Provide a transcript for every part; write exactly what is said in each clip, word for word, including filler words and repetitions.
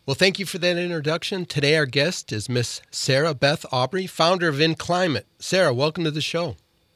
Well, thank you for that introduction. Today our guest is Miss Sarah Beth Aubrey, founder of InClimate. Sarah, welcome to the show.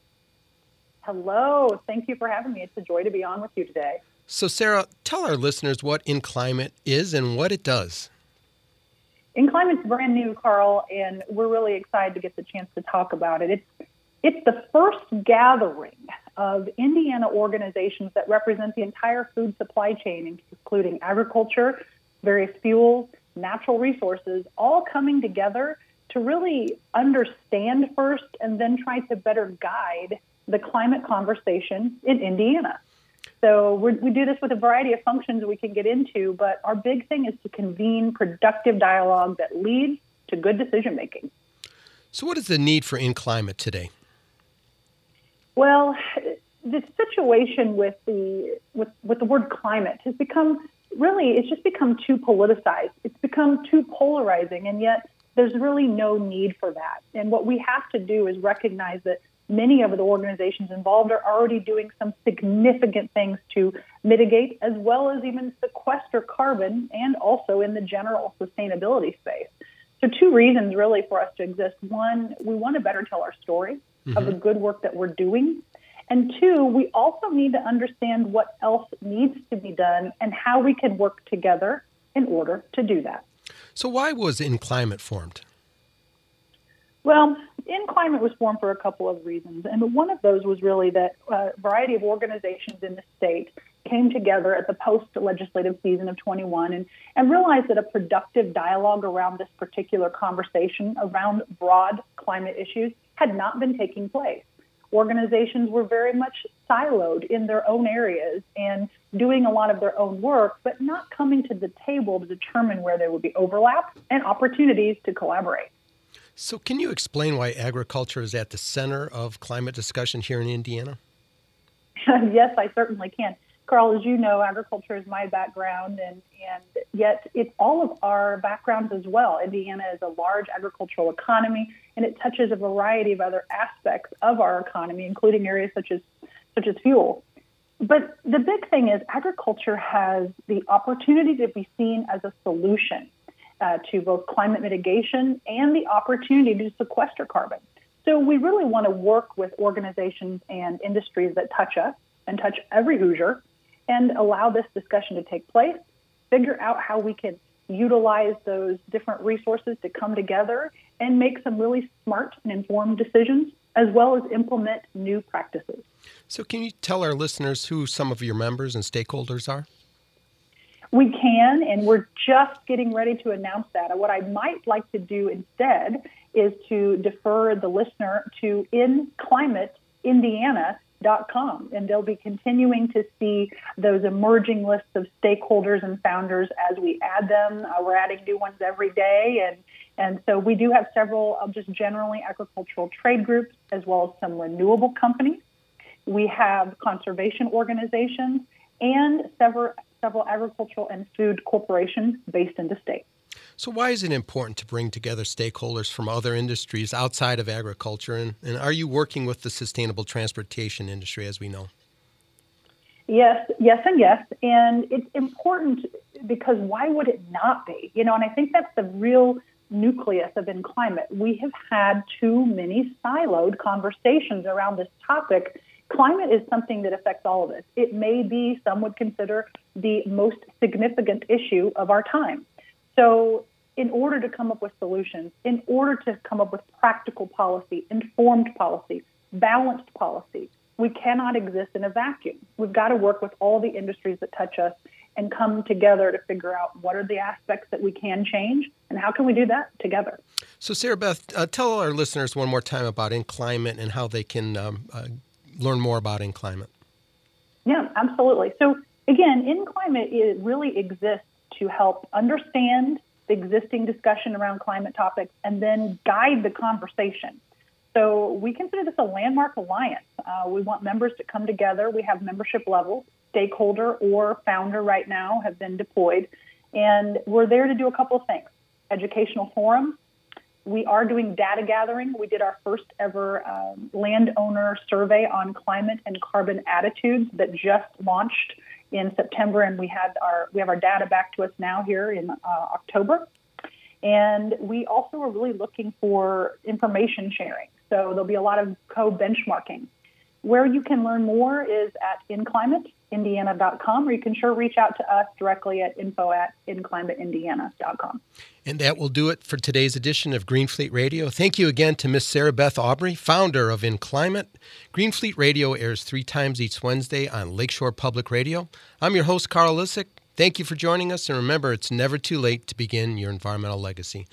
Hello. Thank you for having me. It's a joy to be on with you today. So, Sarah, tell our listeners what InClimate is and what it does. InClimate's brand new, Carl, and we're really excited to get the chance to talk about it. It's it's the first gathering of Indiana organizations that represent the entire food supply chain, including agriculture, various fuels, natural resources, all coming together to really understand first and then try to better guide the climate conversation in Indiana. So we're, we do this with a variety of functions we can get into, but our big thing is to convene productive dialogue that leads to good decision making. So what is the need for InClimate today? Well, the situation with the with, with the word climate has become really, it's just become too politicized. It's become too polarizing, and yet there's really no need for that. And what we have to do is recognize that many of the organizations involved are already doing some significant things to mitigate as well as even sequester carbon and also in the general sustainability space. So two reasons really for us to exist. One, we want to better tell our story mm-hmm. of the good work that we're doing. And two, we also need to understand what else needs to be done and how we can work together in order to do that. So why was InClimate formed? Well, InClimate was formed for a couple of reasons, and one of those was really that a variety of organizations in the state came together at the post-legislative season of twenty-one and, and realized that a productive dialogue around this particular conversation around broad climate issues had not been taking place. Organizations were very much siloed in their own areas and doing a lot of their own work, but not coming to the table to determine where there would be overlap and opportunities to collaborate. So can you explain why agriculture is at the center of climate discussion here in Indiana? Yes, I certainly can. Carl, as you know, agriculture is my background, and, and yet it's all of our backgrounds as well. Indiana is a large agricultural economy, and it touches a variety of other aspects of our economy, including areas such as such as fuel. But the big thing is agriculture has the opportunity to be seen as a solution Uh, to both climate mitigation and the opportunity to sequester carbon. So we really want to work with organizations and industries that touch us and touch every Hoosier and allow this discussion to take place, figure out how we can utilize those different resources to come together and make some really smart and informed decisions, as well as implement new practices. So can you tell our listeners who some of your members and stakeholders are? We can, and we're just getting ready to announce that. What I might like to do instead is to defer the listener to in climate indiana dot com, and they'll be continuing to see those emerging lists of stakeholders and founders as we add them. Uh, we're adding new ones every day, and, and so we do have several of just generally agricultural trade groups as well as some renewable companies. We have conservation organizations and several several agricultural and food corporations based in the state. So why is it important to bring together stakeholders from other industries outside of agriculture? And, and are you working with the sustainable transportation industry, as we know? Yes, yes, and yes. And it's important because why would it not be? You know, and I think that's the real nucleus of InClimate. We have had too many siloed conversations around this topic. Climate is something that affects all of us. It may be, some would consider, the most significant issue of our time. So in order to come up with solutions, in order to come up with practical policy, informed policy, balanced policy, we cannot exist in a vacuum. We've got to work with all the industries that touch us and come together to figure out what are the aspects that we can change and how can we do that together. So Sarah Beth, uh, tell our listeners one more time about InClimate and how they can um, uh, learn more about InClimate. Yeah, absolutely. So again, InClimate, it really exists to help understand the existing discussion around climate topics and then guide the conversation. So we consider this a landmark alliance. Uh, we want members to come together. We have membership levels, stakeholder or founder right now have been deployed. And we're there to do a couple of things. Educational forums. We are doing data gathering. We did our first ever um, landowner survey on climate and carbon attitudes that just launched in September, and we had our we have our data back to us now here in uh, October. And we also are really looking for information sharing. So there'll be a lot of co-benchmarking. Where you can learn more is at in climate indiana dot com, or you can sure reach out to us directly at info at in climate indiana dot com. And that will do it for today's edition of Greenfleet Radio. Thank you again to Miss Sarah Beth Aubrey, founder of In Climate. Greenfleet Radio airs three times each Wednesday on Lakeshore Public Radio. I'm your host, Carl Lisick. Thank you for joining us, and remember, it's never too late to begin your environmental legacy.